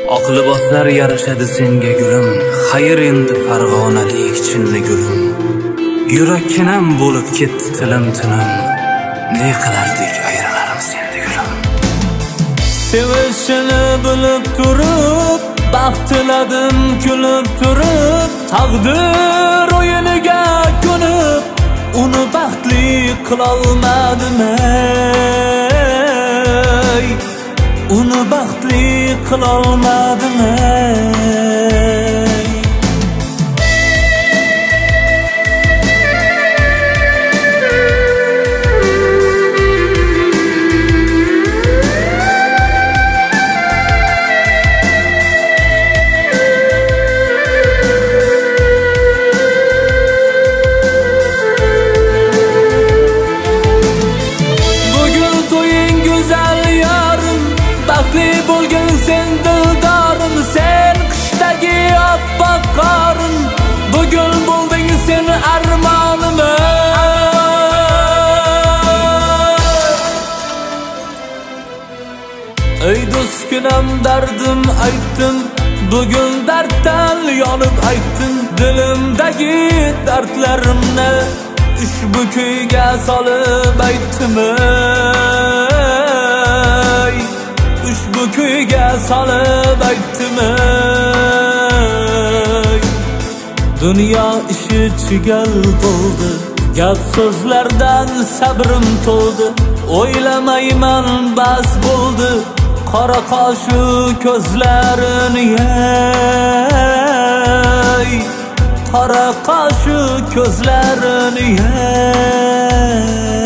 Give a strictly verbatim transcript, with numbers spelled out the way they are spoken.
Oq liboslar yarashadi senga gulim, xayr endi farg'onalik chinni gulim. Yurakkinam bo'lib ketdi tilim tilim, ne qilardik ayrilarimiz endi gulim. Sevishini bilib turib, baxt tiladim kulib turib, taqdir o'yiniga ko'nib, uni baxtli qilolmadim ey. Uni baxtli qilolmadim ey. Baxtli bo'lgin sen dildorim, sen qishdagi oppoq qorin, bugun bo'lding sen armonim. Ey do'stkinam dardim aytdim, bugun darddan yonib aytdim, dilimdagi dardlarimni ushbu kuyga solib aytdim. Ushbu kuyga solib aytdim ey. Dunyo ishi chigal bo'ldi, gap so'zlardan sabrim to'ldi, o'ylamayman bas bo'ldi qora qoshu ko'zlarini ey. Qora qoshu ko'zlarini ey.